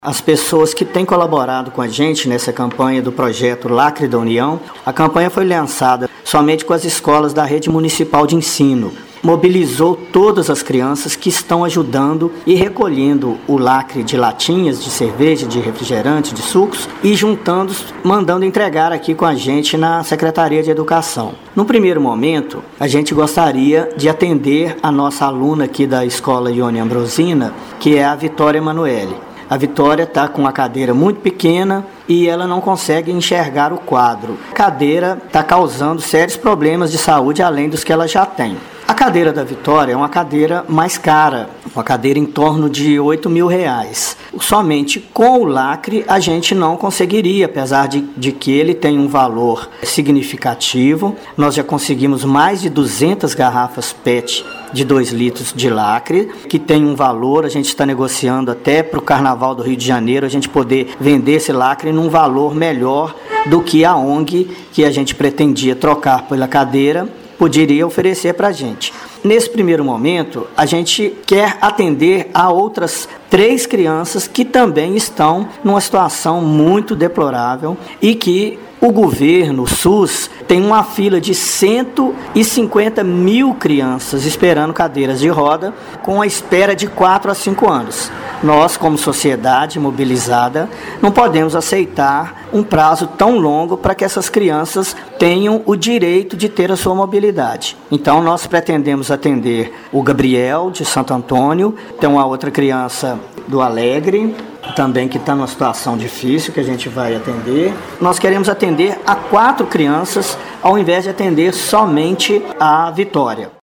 As pessoas que têm colaborado com a gente nessa campanha do projeto Lacre da União, a campanha foi lançada somente com as escolas da rede municipal de ensino. Mobilizou todas as crianças que estão ajudando e recolhendo o lacre de latinhas de cerveja, de refrigerante, de sucos e juntando, mandando entregar aqui com a gente na Secretaria de Educação. No primeiro momento, a gente gostaria de atender a nossa aluna aqui da Escola Ione Ambrosina, que é a Vitória Emanuele. A Vitória está com uma cadeira muito pequena e ela não consegue enxergar o quadro. A cadeira está causando sérios problemas de saúde, além dos que ela já tem. A cadeira da Vitória é uma cadeira mais cara, uma cadeira em torno de R$8 mil. Somente com o lacre a gente não conseguiria, apesar de que ele tem um valor significativo. Nós já conseguimos mais de 200 garrafas PET de 2 litros de lacre, que tem um valor, a gente está negociando até para o Carnaval do Rio de Janeiro, a gente poder vender esse lacre num valor melhor do que a ONG que a gente pretendia trocar pela cadeira poderia oferecer para a gente. Nesse primeiro momento, a gente quer atender a outras 3 crianças que também estão numa situação muito deplorável e que o governo, o SUS, tem uma fila de 150 mil crianças esperando cadeiras de roda, com a espera de 4 a 5 anos. Nós, como sociedade mobilizada, não podemos aceitar um prazo tão longo para que essas crianças tenham o direito de ter a sua mobilidade. Então, nós pretendemos atender o Gabriel, de Santo Antônio, tem uma outra criança do Alegre, também que está numa situação difícil, que a gente vai atender. Nós queremos atender a 4 crianças, ao invés de atender somente a Vitória.